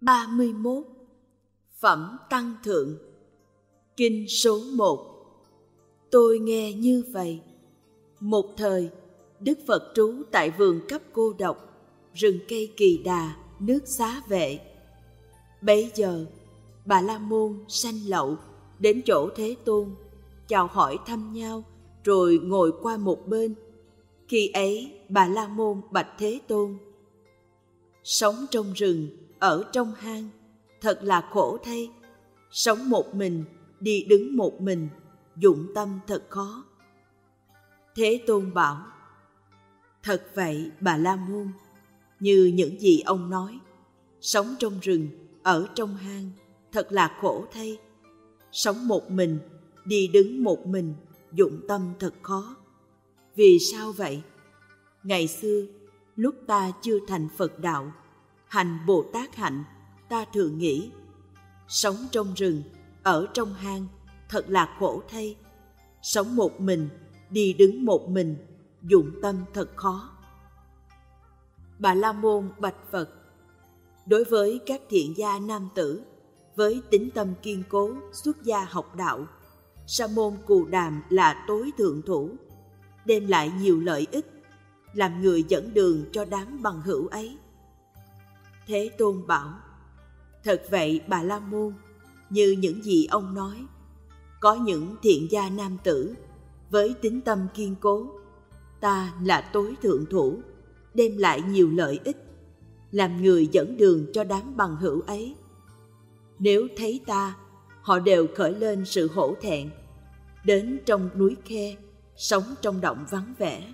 31. Phẩm Tăng Thượng. Kinh số 1. Tôi nghe như vậy. Một thời, Đức Phật trú tại vườn cấp cô độc, rừng cây Kỳ Đà, nước Xá Vệ. Bấy giờ, Bà La Môn sanh lậu đến chỗ Thế Tôn, chào hỏi thăm nhau, rồi ngồi qua một bên. Khi ấy, Bà La Môn bạch Thế Tôn: sống trong rừng, ở trong hang, thật là khổ thay. Sống một mình, đi đứng một mình, dụng tâm thật khó. Thế Tôn bảo: thật vậy Bà La Môn, như những gì ông nói, sống trong rừng, ở trong hang, thật là khổ thay. Sống một mình, đi đứng một mình, dụng tâm thật khó. Vì sao vậy? Ngày xưa, lúc ta chưa thành Phật đạo, hành Bồ Tát hạnh, ta thường nghĩ, sống trong rừng, ở trong hang, thật là khổ thay. Sống một mình, đi đứng một mình, dụng tâm thật khó. Bà La Môn bạch Phật: đối với các thiện gia nam tử, với tính tâm kiên cố, xuất gia học đạo, Sa môn Cù Đàm là tối thượng thủ, đem lại nhiều lợi ích, làm người dẫn đường cho đám bằng hữu ấy. Thế Tôn bảo: thật vậy Bà La Môn, như những gì ông nói, có những thiện gia nam tử với tính tâm kiên cố, ta là tối thượng thủ, đem lại nhiều lợi ích, làm người dẫn đường cho đám bằng hữu ấy. Nếu thấy ta, họ đều khởi lên sự hổ thẹn, đến trong núi khe, sống trong động vắng vẻ.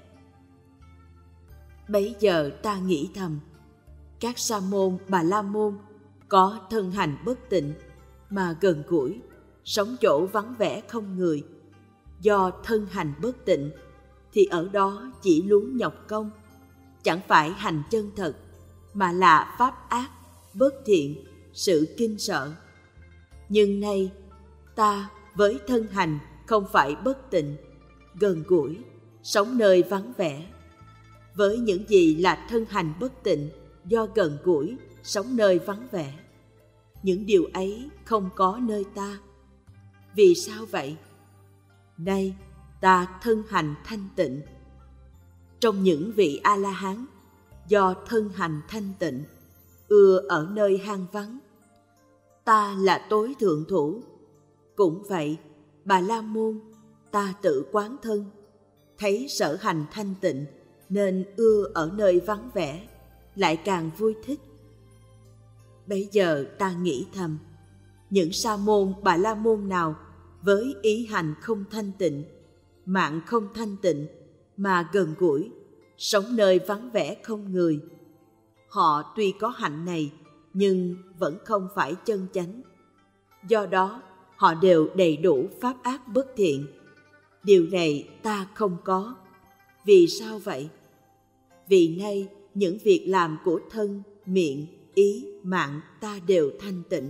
Bấy giờ ta nghĩ thầm, các Sa môn Bà La Môn có thân hành bất tịnh, mà gần gũi, sống chỗ vắng vẻ không người. Do thân hành bất tịnh, thì ở đó chỉ luống nhọc công, chẳng phải hành chân thật, mà là pháp ác, bất thiện, sự kinh sợ. Nhưng nay, ta với thân hành không phải bất tịnh, gần gũi, sống nơi vắng vẻ. Với những gì là thân hành bất tịnh, do gần gũi, sống nơi vắng vẻ, những điều ấy không có nơi ta. Vì sao vậy? Nay ta thân hành thanh tịnh. Trong những vị A-la-hán, do thân hành thanh tịnh, ưa ở nơi hang vắng. Ta là tối thượng thủ. Cũng vậy, Bà La Môn, ta tự quán thân, thấy sở hành thanh tịnh, nên ưa ở nơi vắng vẻ, lại càng vui thích. Bây giờ ta nghĩ thầm, những Sa môn Bà La Môn nào với ý hành không thanh tịnh, mạng không thanh tịnh, mà gần gũi, sống nơi vắng vẻ không người, họ tuy có hạnh này, nhưng vẫn không phải chân chánh. Do đó, họ đều đầy đủ pháp ác bất thiện. Điều này ta không có. Vì sao vậy? Vì nay, những việc làm của thân, miệng, ý, mạng ta đều thanh tịnh.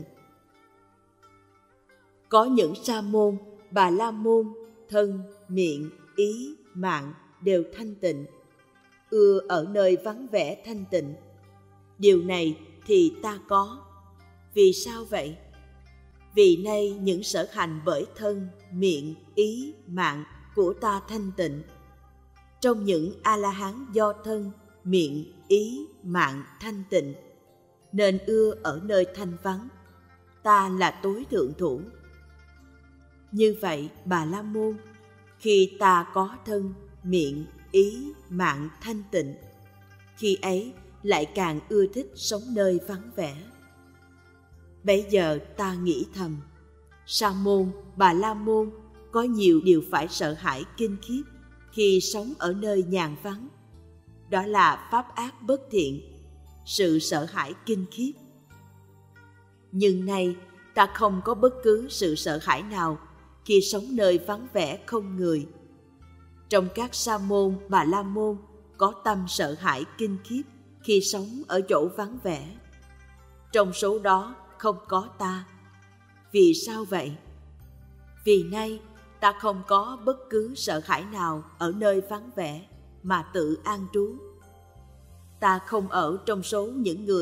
Có những Sa môn Bà La Môn, thân, miệng, ý, mạng đều thanh tịnh, ưa ở nơi vắng vẻ thanh tịnh. Điều này thì ta có. Vì sao vậy? Vì nay những sở hành bởi thân, miệng, ý, mạng của ta thanh tịnh. Trong những A-la-hán do thân, miệng, ý, mạng thanh tịnh, nên ưa ở nơi thanh vắng. Ta là tối thượng thủ. Như vậy, Bà La Môn, khi ta có thân, miệng, ý, mạng thanh tịnh, khi ấy lại càng ưa thích sống nơi vắng vẻ. Bây giờ ta nghĩ thầm, Sa môn Bà La Môn có nhiều điều phải sợ hãi kinh khiếp khi sống ở nơi nhàn vắng. Đó là pháp ác bất thiện, sự sợ hãi kinh khiếp. Nhưng nay ta không có bất cứ sự sợ hãi nào khi sống nơi vắng vẻ không người. Trong các Sa môn Bà La Môn có tâm sợ hãi kinh khiếp khi sống ở chỗ vắng vẻ. Trong số đó không có ta. Vì sao vậy? Vì nay ta không có bất cứ sợ hãi nào ở nơi vắng vẻ mà tự an trú. Ta không ở trong số những người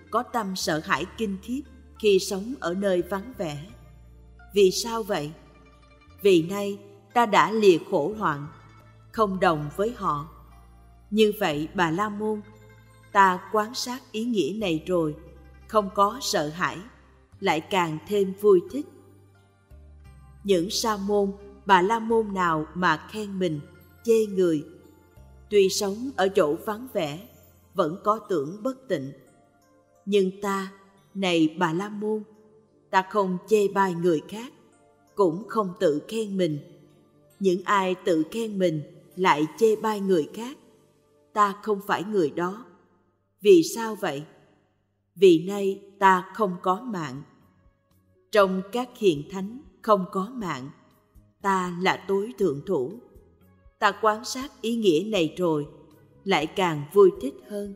có tâm sợ hãi kinh khiếp khi sống ở nơi vắng vẻ. Vì sao vậy? Vì nay ta đã lìa khổ hoạn, không đồng với họ. Như vậy Bà La Môn, ta quan sát ý nghĩa này rồi, không có sợ hãi, lại càng thêm vui thích. Những sa môn, Bà La Môn nào mà khen mình, chê người, tuy sống ở chỗ vắng vẻ, vẫn có tưởng bất tịnh. Nhưng ta, này Bà La Môn, ta không chê bai người khác, cũng không tự khen mình. Những ai tự khen mình lại chê bai người khác, ta không phải người đó. Vì sao vậy? Vì nay ta không có mạng. Trong các hiền thánh không có mạng, ta là tối thượng thủ. Ta quan sát ý nghĩa này rồi, lại càng vui thích hơn.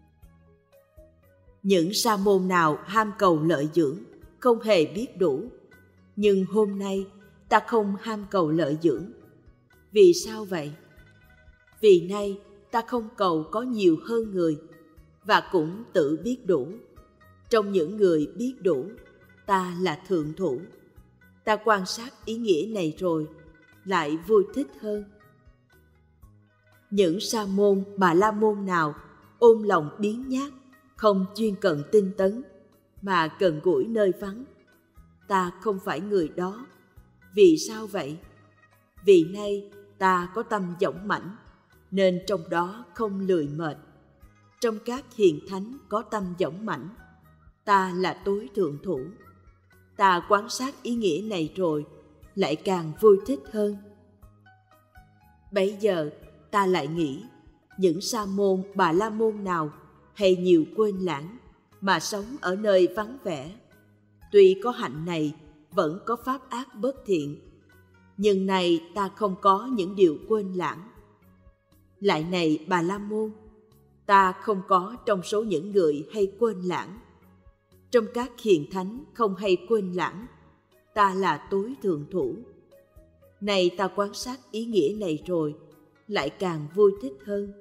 Những sa môn nào ham cầu lợi dưỡng, không hề biết đủ. Nhưng hôm nay ta không ham cầu lợi dưỡng. Vì sao vậy? Vì nay ta không cầu có nhiều hơn người, và cũng tự biết đủ. Trong những người biết đủ, ta là thượng thủ. Ta quan sát ý nghĩa này rồi, lại vui thích hơn. Những sa môn, Bà La Môn nào ôm lòng biếng nhác, không chuyên cần tinh tấn, mà gần gũi nơi vắng, ta không phải người đó. Vì sao vậy? Vì nay ta có tâm dõng mãnh, nên trong đó không lười mệt. Trong các hiền thánh có tâm dõng mãnh, ta là tối thượng thủ. Ta quan sát ý nghĩa này rồi, lại càng vui thích hơn. Bấy giờ ta lại nghĩ, những sa môn, Bà La Môn nào hay nhiều quên lãng, mà sống ở nơi vắng vẻ, tuy có hạnh này, vẫn có pháp ác bất thiện. Nhưng này ta không có những điều quên lãng. Lại này Bà La Môn, ta không có trong số những người hay quên lãng. Trong các hiền thánh không hay quên lãng, ta là tối thượng thủ. Này ta quan sát ý nghĩa này rồi, lại càng vui thích hơn.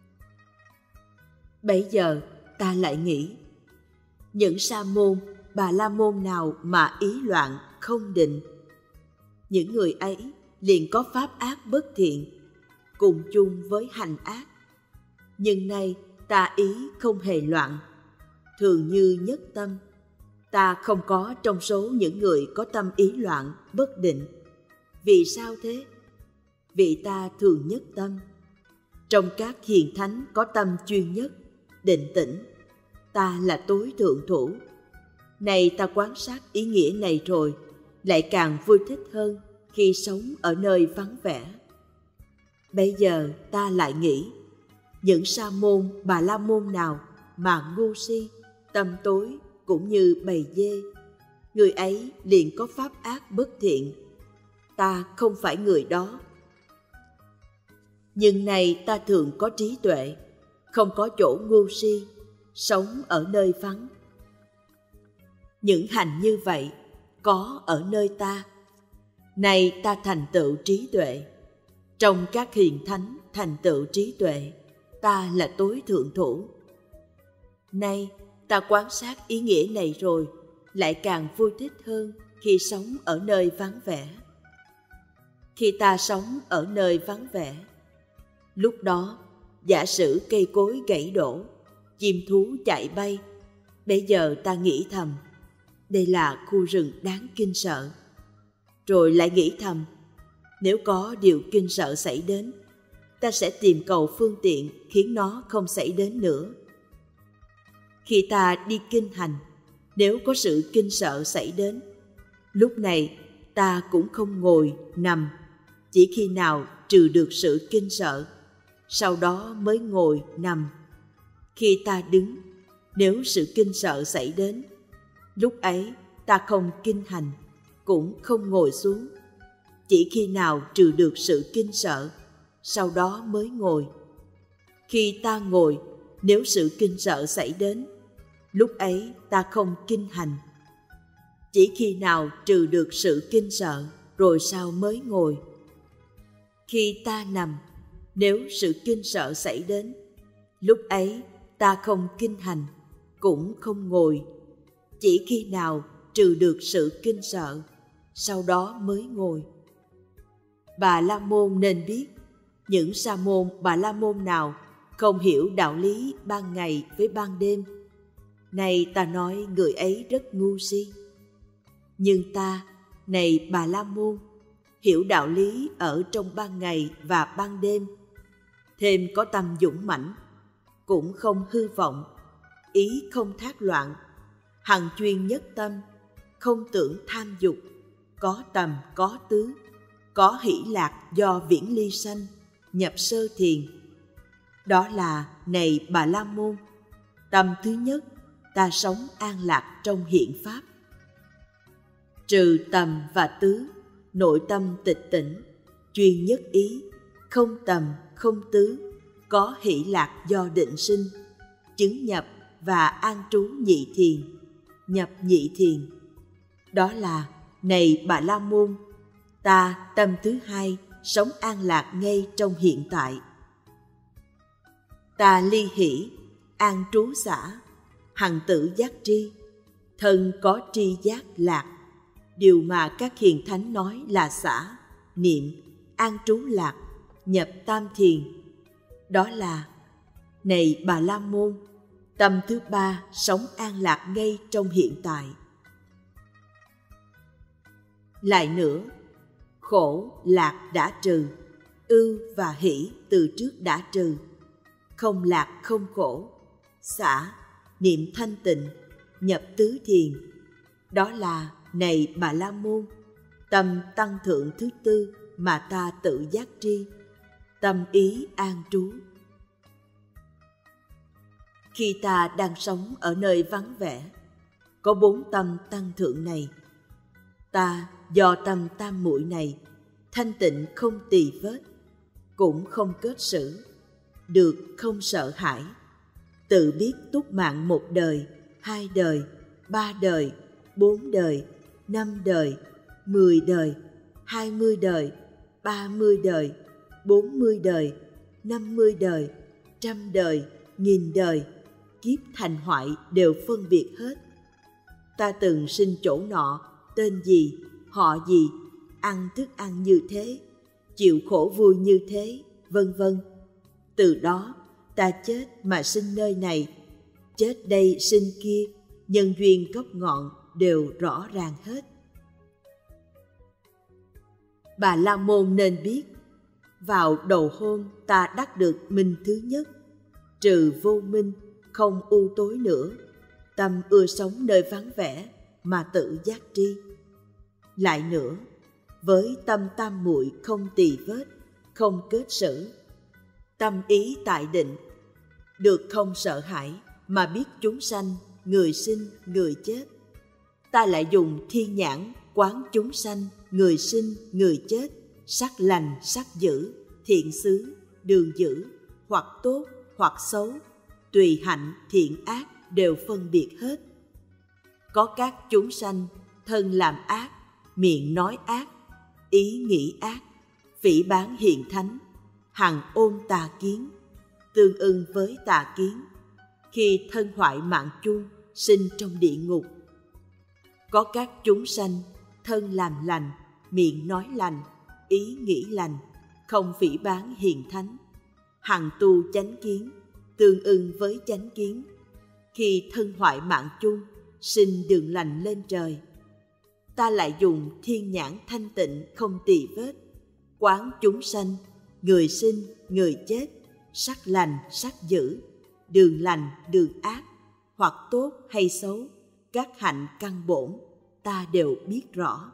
Bấy giờ ta lại nghĩ, những sa môn, Bà La Môn nào mà ý loạn, không định, những người ấy liền có pháp ác bất thiện, cùng chung với hành ác. Nhưng nay ta ý không hề loạn, thường như nhất tâm. Ta không có trong số những người có tâm ý loạn, bất định. Vì sao thế? Vì ta thường nhất tâm. Trong các hiền thánh có tâm chuyên nhất, định tĩnh, ta là tối thượng thủ. Này ta quan sát ý nghĩa này rồi, lại càng vui thích hơn khi sống ở nơi vắng vẻ. Bây giờ ta lại nghĩ, những sa môn, Bà La Môn nào mà ngu si, tâm tối cũng như bầy dê, người ấy liền có pháp ác bất thiện. Ta không phải người đó. Nhưng này ta thường có trí tuệ, không có chỗ ngu si, sống ở nơi vắng. Những hành như vậy có ở nơi ta. Này ta thành tựu trí tuệ. Trong các hiền thánh thành tựu trí tuệ, ta là tối thượng thủ. Nay ta quan sát ý nghĩa này rồi, lại càng vui thích hơn khi sống ở nơi vắng vẻ. Khi ta sống ở nơi vắng vẻ, lúc đó giả sử cây cối gãy đổ, chim thú chạy bay, bây giờ ta nghĩ thầm, đây là khu rừng đáng kinh sợ. Rồi lại nghĩ thầm, nếu có điều kinh sợ xảy đến, ta sẽ tìm cầu phương tiện khiến nó không xảy đến nữa. Khi ta đi kinh hành, nếu có sự kinh sợ xảy đến, lúc này ta cũng không ngồi, nằm, chỉ khi nào trừ được sự kinh sợ, sau đó mới ngồi, nằm. Khi ta đứng, nếu sự kinh sợ xảy đến, lúc ấy ta không kinh hành, cũng không ngồi xuống, chỉ khi nào trừ được sự kinh sợ, sau đó mới ngồi. Khi ta ngồi, nếu sự kinh sợ xảy đến, lúc ấy ta không kinh hành, chỉ khi nào trừ được sự kinh sợ, rồi sau mới ngồi. Khi ta nằm, nếu sự kinh sợ xảy đến, lúc ấy ta không kinh hành, cũng không ngồi, chỉ khi nào trừ được sự kinh sợ, sau đó mới ngồi. Bà La Môn nên biết, những sa môn Bà La Môn nào không hiểu đạo lý ban ngày với ban đêm, này ta nói người ấy rất ngu si. Nhưng ta, này Bà La Môn, hiểu đạo lý ở trong ban ngày và ban đêm, thêm có tâm dũng mãnh, cũng không hư vọng, ý không thác loạn, hằng chuyên nhất tâm, không tưởng tham dục, có tầm có tứ, có hỷ lạc do viễn ly sanh, nhập sơ thiền. Đó là, này Bà La Môn, tâm thứ nhất, ta sống an lạc trong hiện pháp. Trừ tầm và tứ, nội tâm tịch tỉnh, chuyên nhất ý, không tầm không tứ, có hỷ lạc do định sinh, chứng nhập và an trú nhị thiền, nhập nhị thiền. Đó là, này Bà La Môn, ta tâm thứ hai sống an lạc ngay trong hiện tại. Ta ly hỷ, an trú xả, hằng tự giác tri, thân có tri giác lạc, điều mà các hiền thánh nói là xả, niệm, an trú lạc, nhập tam thiền. Đó là, này Bà La Môn, tâm thứ ba sống an lạc ngay trong hiện tại. Lại nữa, khổ lạc đã trừ, ưu và hỷ từ trước đã trừ, không lạc không khổ, xả, niệm thanh tịnh, nhập tứ thiền. Đó là, này Bà La Môn, tâm tăng thượng thứ tư mà ta tự giác tri, tâm ý an trú. Khi ta đang sống ở nơi vắng vẻ, có 4 tâm tăng thượng này. Ta do tâm tam muội này, thanh tịnh không tỳ vết, cũng không kết xử, được không sợ hãi, tự biết túc mạng 1 đời, 2 đời, 3 đời, 4 đời, 5 đời, 10 đời, 20 đời, 30 đời, 40 đời, 50 đời, 100 đời, 1000 đời, kiếp thành hoại đều phân biệt hết. Ta từng sinh chỗ nọ, tên gì, họ gì, ăn thức ăn như thế, chịu khổ vui như thế, vân vân. Từ đó, ta chết mà sinh nơi này, chết đây sinh kia, nhân duyên gốc ngọn đều rõ ràng hết. Bà La Môn nên biết, vào đầu hôm ta đắc được minh thứ nhất, trừ vô minh, không u tối nữa, tâm ưa sống nơi vắng vẻ mà tự giác tri. Lại nữa, với tâm tam muội không tỳ vết, không kết xử, tâm ý tại định, được không sợ hãi mà biết chúng sanh, người sinh, người chết. Ta lại dùng thiên nhãn quán chúng sanh, người sinh, người chết, sắc lành, sắc dữ, thiện xứ, đường dữ, hoặc tốt, hoặc xấu, tùy hạnh, thiện ác đều phân biệt hết. Có các chúng sanh, thân làm ác, miệng nói ác, ý nghĩ ác, phỉ báng hiền thánh, hằng ôm tà kiến, tương ưng với tà kiến, khi thân hoại mạng chung, sinh trong địa ngục. Có các chúng sanh, thân làm lành, miệng nói lành, ý nghĩ lành, không phỉ báng hiền thánh, hằng tu chánh kiến, tương ưng với chánh kiến, khi thân hoại mạng chung, sinh đường lành lên trời. Ta lại dùng thiên nhãn thanh tịnh không tỳ vết, quán chúng sanh, người sinh, người chết, sắc lành, sắc dữ, đường lành, đường ác, hoặc tốt hay xấu, các hạnh căn bổn, ta đều biết rõ.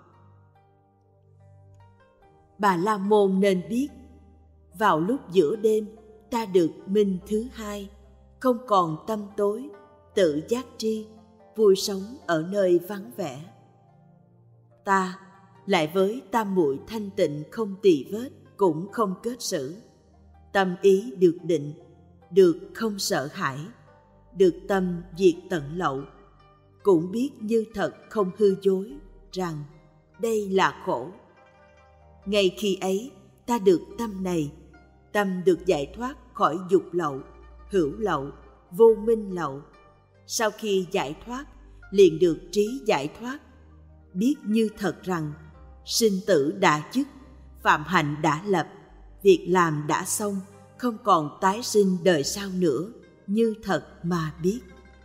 Bà La Môn nên biết, vào lúc giữa đêm, ta được minh thứ hai, không còn tâm tối, tự giác tri, vui sống ở nơi vắng vẻ. Ta lại với tam muội thanh tịnh không tỳ vết, cũng không kết xử, tâm ý được định, được không sợ hãi, được tâm diệt tận lậu, cũng biết như thật không hư dối rằng đây là khổ. Ngay khi ấy ta được tâm này, tâm được giải thoát khỏi dục lậu, hữu lậu, vô minh lậu, sau khi giải thoát liền được trí giải thoát, biết như thật rằng sinh tử đã dứt, phạm hạnh đã lập, việc làm đã xong, không còn tái sinh đời sau nữa, như thật mà biết.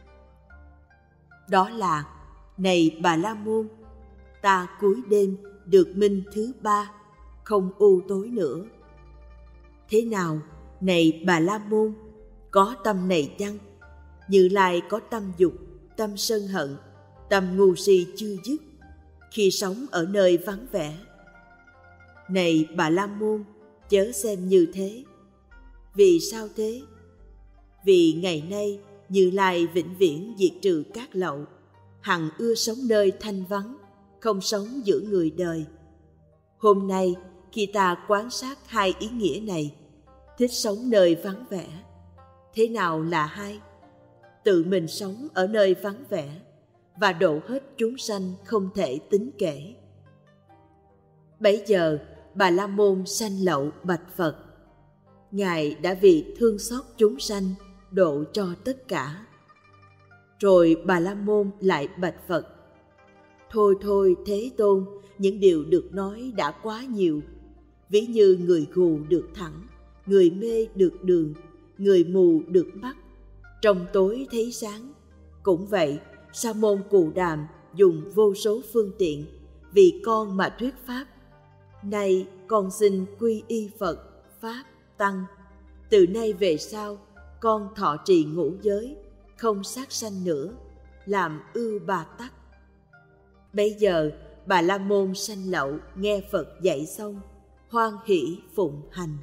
Đó là: này Bà La Môn, ta cuối đêm được minh thứ ba, không u tối nữa. Thế nào, này Bà La Môn, có tâm này chăng? Như Lai có tâm dục, tâm sân hận, tâm ngu si chưa dứt, khi sống ở nơi vắng vẻ. Này Bà La Môn, chớ xem như thế. Vì sao thế? Vì ngày nay Như Lai vĩnh viễn diệt trừ các lậu, hằng ưa sống nơi thanh vắng, không sống giữa người đời. Hôm nay khi ta quan sát hai ý nghĩa này, thích sống nơi vắng vẻ, thế nào là hai? Tự mình sống ở nơi vắng vẻ và độ hết chúng sanh không thể tính kể. Bấy giờ Bà La Môn sanh lậu bạch Phật. Ngài đã vì thương xót chúng sanh độ cho tất cả. Rồi Bà La Môn lại bạch Phật: Thôi thôi Thế Tôn, những điều được nói đã quá nhiều. Ví như người gù được thẳng, người mê được đường, người mù được mắt, trong tối thấy sáng. Cũng vậy, Sa môn Cù Đàm dùng vô số phương tiện vì con mà thuyết pháp. Nay con xin quy y Phật, Pháp, Tăng. Từ nay về sau, con thọ trì ngũ giới, không sát sanh nữa, làm ưu bà tắc. Bây giờ Bà La Môn sanh lậu nghe Phật dạy xong, hoan hỷ phụng hành.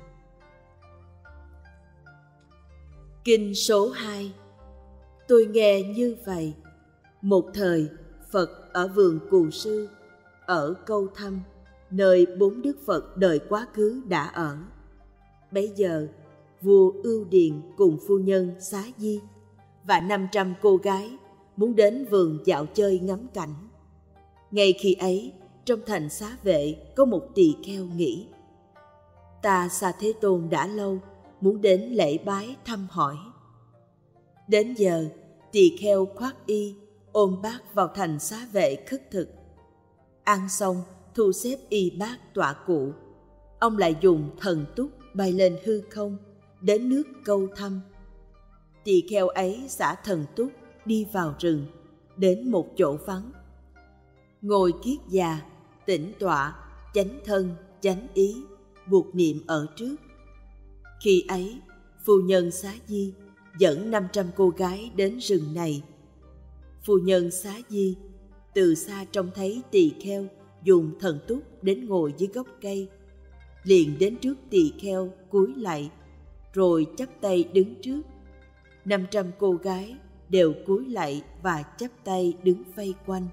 Kinh số 2. Tôi nghe như vậy. Một thời, Phật ở vườn Cù Sư, ở Câu Thăm, nơi 4 Đức Phật đời quá khứ đã ở. Bấy giờ, vua Ưu Điền cùng phu nhân Xá Di và 500 cô gái muốn đến vườn dạo chơi ngắm cảnh. Ngay khi ấy, trong thành Xá Vệ có một tỳ kheo nghĩ: ta xa Thế Tôn đã lâu, muốn đến lễ bái thăm hỏi. Đến giờ, tỳ kheo khoác y, ôm bát vào thành Xá Vệ khất thực. Ăn xong, thu xếp y bát tọa cụ, ông lại dùng thần túc bay lên hư không, đến nước Câu Thăm. Tỳ kheo ấy xả thần túc đi vào rừng, đến một chỗ vắng. Ngồi kiết già, tĩnh tọa, chánh thân, chánh ý, buộc niệm ở trước. Khi ấy, phu nhân Xá Di dẫn 500 cô gái đến rừng này. Phu nhân Xá Di từ xa trông thấy tỳ kheo dùng thần túc đến ngồi dưới gốc cây, liền đến trước tỳ kheo cúi lạy, rồi chắp tay đứng trước. 500 cô gái đều cúi lạy và chắp tay đứng vây quanh.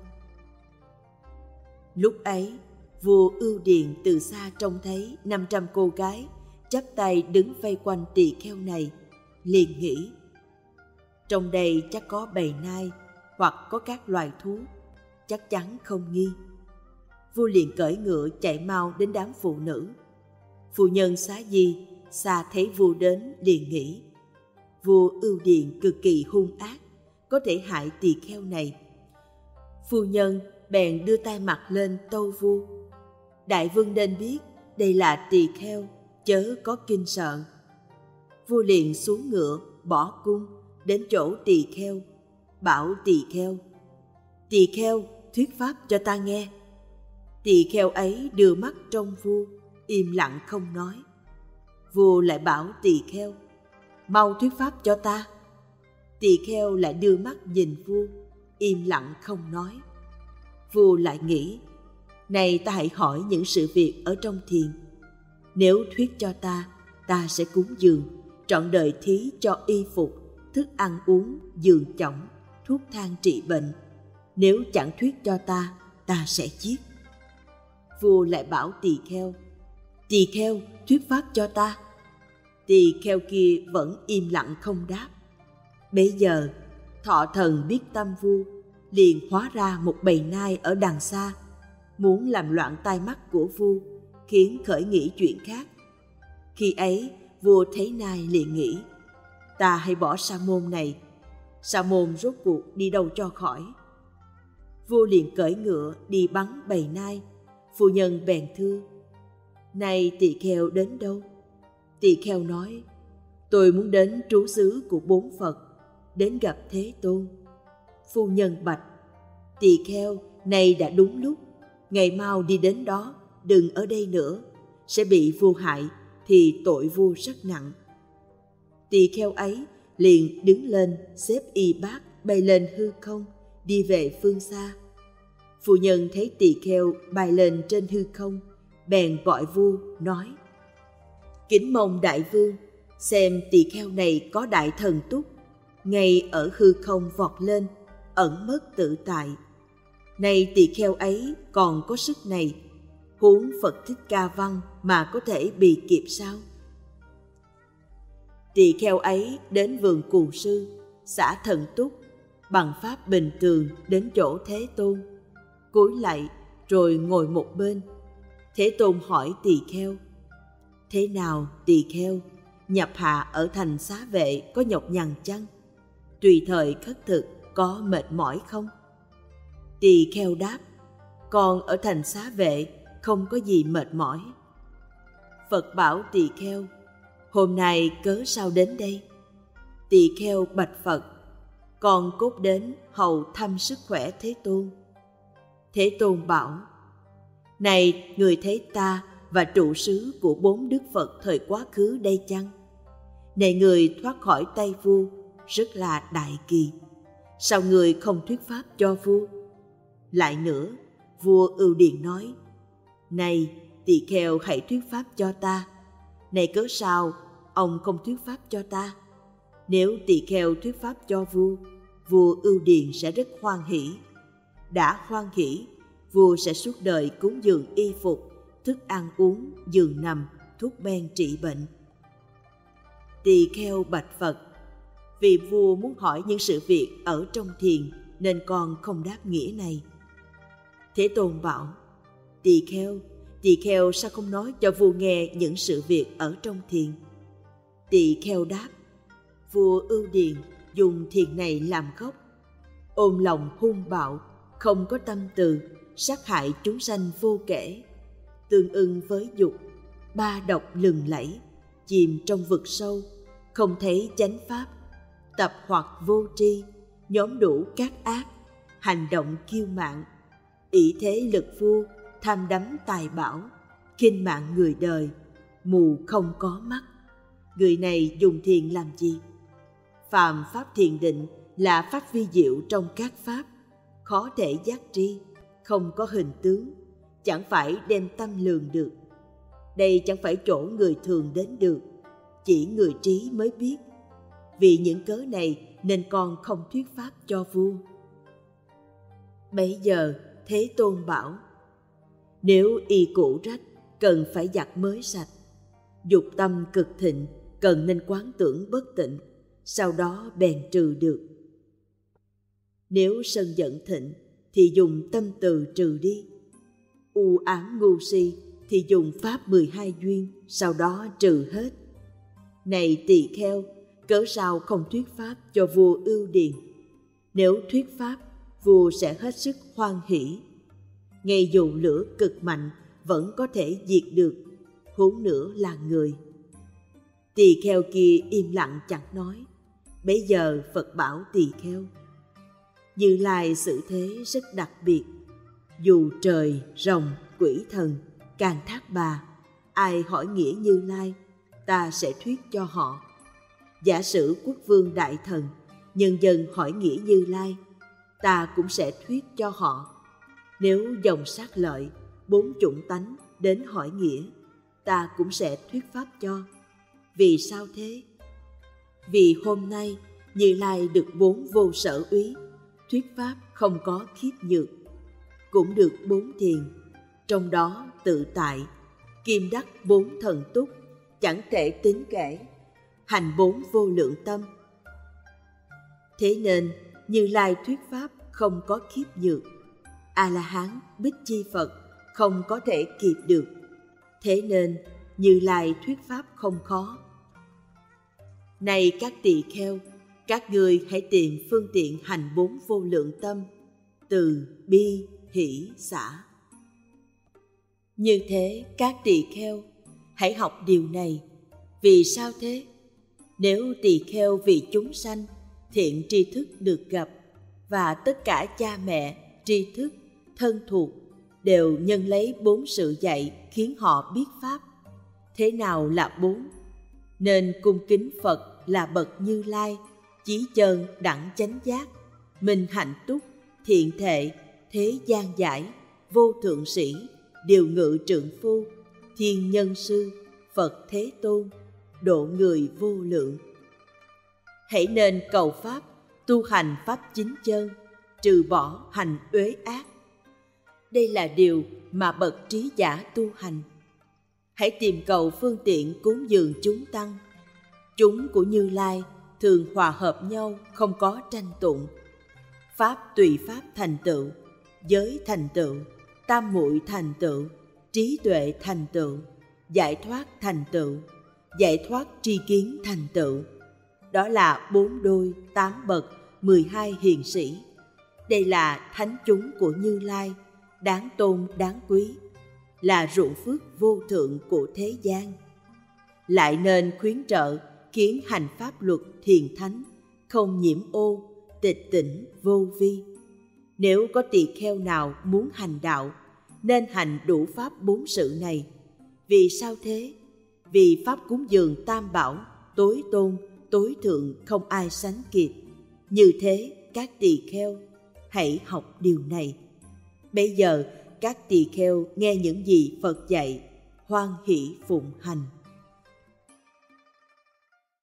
Lúc ấy, vua Ưu Điền từ xa trông thấy 500 cô gái chắp tay đứng vây quanh tỳ kheo này, liền nghĩ: trong đây chắc có bầy nai hoặc có các loài thú, chắc chắn không nghi. Vua liền cưỡi ngựa chạy mau đến đám phụ nữ. Phu nhân Xá Di xa thấy vua đến liền nghĩ: vua Ưu Điền cực kỳ hung ác, có thể hại tỳ kheo này. Phu nhân bèn đưa tay mặt lên tâu vua: đại vương nên biết đây là tỳ kheo, chớ có kinh sợ. Vua liền xuống ngựa bỏ cung đến chỗ tỳ kheo, bảo tỳ kheo thuyết pháp cho ta nghe. Tỳ kheo ấy đưa mắt trông vua, im lặng không nói. Vua lại bảo tỳ kheo: mau thuyết pháp cho ta. Tỳ kheo lại đưa mắt nhìn vua, im lặng không nói. Vua lại nghĩ: này ta hãy hỏi những sự việc ở trong thiền. Nếu thuyết cho ta, ta sẽ cúng dường, trọn đời thí cho y phục, thức ăn uống, giường chõng, thuốc thang trị bệnh. Nếu chẳng thuyết cho ta, ta sẽ giết. Vua lại bảo tỳ kheo thuyết pháp cho ta. Tỳ kheo kia vẫn im lặng không đáp. Bấy giờ, thọ thần biết tâm vua, liền hóa ra một bầy nai ở đằng xa, muốn làm loạn tai mắt của vua, khiến khởi nghĩ chuyện khác. Khi ấy, vua thấy nai liền nghĩ: ta hãy bỏ sa môn này. Sa môn rốt cuộc đi đâu cho khỏi. Vua liền cởi ngựa đi bắn bầy nai. Phu nhân bèn thưa: Này tỳ kheo đến đâu? Tỳ kheo nói: Tôi muốn đến trú xứ của 4 Phật, đến gặp Thế Tôn. Phu nhân bạch: Tỳ kheo, này đã đúng lúc, ngày mau đi đến đó, đừng ở đây nữa, sẽ bị vua hại thì tội vua rất nặng. Tỳ kheo ấy liền đứng lên, xếp y bát bay lên hư không, đi về phương xa. Phu nhân thấy tỳ kheo bay lên trên hư không, bèn gọi vua nói: Kính mong đại vương, xem tỳ kheo này có đại thần túc, ngay ở hư không vọt lên, ẩn mất tự tại. Này tỳ kheo ấy còn có sức này, huống Phật Thích Ca Văn mà có thể bì kịp sao? Tỳ kheo ấy đến vườn Cù Sư, xả thần túc, bằng pháp bình thường đến chỗ Thế Tôn, cúi lạy rồi ngồi một bên. Thế Tôn hỏi tỳ kheo: Thế nào tỳ kheo, nhập hạ ở thành Xá Vệ có nhọc nhằn chăng? Tùy thời khất thực có mệt mỏi không? Tỳ kheo đáp: Con ở thành Xá Vệ không có gì mệt mỏi. Phật bảo tỳ kheo: Hôm nay cớ sao đến đây? Tỳ kheo bạch Phật: Con cốt đến hầu thăm sức khỏe Thế Tôn. Thế Tôn bảo: Này người thấy ta và trụ xứ của 4 Đức Phật thời quá khứ đây chăng? Này người thoát khỏi tay vua, rất là đại kỳ. Sao người không thuyết pháp cho vua? Lại nữa, vua Ưu Điền nói: Này tỳ kheo, hãy thuyết pháp cho ta. Này cớ sao ông không thuyết pháp cho ta? Nếu tỳ kheo thuyết pháp cho vua, vua Ưu Điền sẽ rất hoan hỷ. Đã hoan hỷ, vua sẽ suốt đời cúng dường y phục, thức ăn uống, giường nằm, thuốc men trị bệnh. Tỳ kheo bạch Phật: Vì vua muốn hỏi những sự việc ở trong thiền nên con không đáp nghĩa này. Thế Tôn bảo: Tỳ kheo sao không nói cho vua nghe những sự việc ở trong thiền? Tỳ kheo đáp: Vua Ưu Điền dùng thiền này làm gốc, ôm lòng hung bạo, không có tâm từ, sát hại chúng sanh vô kể, tương ưng với dục, 3 độc lừng lẫy, chìm trong vực sâu, không thấy chánh pháp, tập hoặc vô tri, nhóm đủ các ác, hành động kiêu mạn, ỷ thế lực vua, tham đắm tài bảo, khinh mạng người đời, mù không có mắt. Người này dùng thiền làm gì? Phàm pháp thiền định là pháp vi diệu trong các pháp, khó thể giác tri, không có hình tướng, chẳng phải đem tâm lường được. Đây chẳng phải chỗ người thường đến được, chỉ người trí mới biết. Vì những cớ này nên con không thuyết pháp cho vua. Bấy giờ Thế Tôn bảo: Nếu y cũ rách, cần phải giặt mới sạch. Dục tâm cực thịnh, cần nên quán tưởng bất tịnh, sau đó bèn trừ được. Nếu sân giận thịnh, thì dùng tâm từ trừ đi. U ám ngu si, thì dùng pháp 12 duyên, sau đó trừ hết. Này tỳ kheo, cớ sao không thuyết pháp cho vua Ưu Điền? Nếu thuyết pháp, vua sẽ hết sức hoan hỷ. Ngay dù lửa cực mạnh vẫn có thể diệt được, huống nữa là người. Tỳ kheo kia im lặng chẳng nói. Bấy giờ Phật bảo tỳ kheo: Như Lai sự thế rất đặc biệt. Dù trời, rồng, quỷ thần, Càng Thác Bà, ai hỏi nghĩa Như Lai, ta sẽ thuyết cho họ. Giả sử quốc vương đại thần, nhân dân hỏi nghĩa Như Lai, ta cũng sẽ thuyết cho họ. Nếu dòng sát lợi, 4 chủng tánh đến hỏi nghĩa, ta cũng sẽ thuyết pháp cho. Vì sao thế? Vì hôm nay Như Lai được 4 vô sở úy, thuyết pháp không có khiếp nhược, cũng được 4 thiền, trong đó tự tại, kim đắc 4 thần túc, chẳng thể tính kể, hành 4 vô lượng tâm. Thế nên Như Lai thuyết pháp không có khiếp nhược, A-la-hán, Bích Chi Phật không có thể kịp được. Thế nên Như Lai thuyết pháp không khó. Này các tỳ kheo, Các ngươi hãy tìm phương tiện hành 4 vô lượng tâm, từ bi, hỷ, xả. Như thế các tỳ kheo, hãy học điều này. Vì sao thế? Nếu tỳ kheo vì chúng sanh, thiện tri thức được gặp, và tất cả cha mẹ, tri thức, thân thuộc đều nhân lấy 4 sự dạy khiến họ biết Pháp. Thế nào là 4? Nên cung kính Phật là bậc Như Lai, chí chân đẳng chánh giác, minh hạnh túc, thiện thệ, thế gian giải, vô thượng sĩ, điều ngự trượng phu, thiên nhân sư, Phật Thế Tôn, độ người vô lượng. Hãy nên cầu Pháp, tu hành Pháp chính chân, trừ bỏ hành uế ác. Đây là điều mà bậc trí giả tu hành. Hãy tìm cầu phương tiện cúng dường chúng tăng. Chúng của Như Lai thường hòa hợp nhau, không có tranh tụng. Pháp tùy Pháp thành tựu, giới thành tựu, tam muội thành tựu, trí tuệ thành tựu, giải thoát thành tựu, giải thoát tri kiến thành tựu. Đó là 4 đôi, 8 bậc, 12 hiền sĩ. Đây là thánh chúng của Như Lai, đáng tôn đáng quý, là ruộng phước vô thượng của thế gian. Lại nên khuyến trợ khiến hành pháp luật thiền thánh, không nhiễm ô, tịch tỉnh vô vi. Nếu có tỳ kheo nào muốn hành đạo, nên hành đủ pháp 4 sự này. Vì sao thế? Vì pháp cúng dường tam bảo, tối tôn, tối thượng không ai sánh kịp. Như thế các tỳ kheo, hãy học điều này. Bây giờ các tỳ kheo nghe những gì Phật dạy, hoan hỷ phụng hành.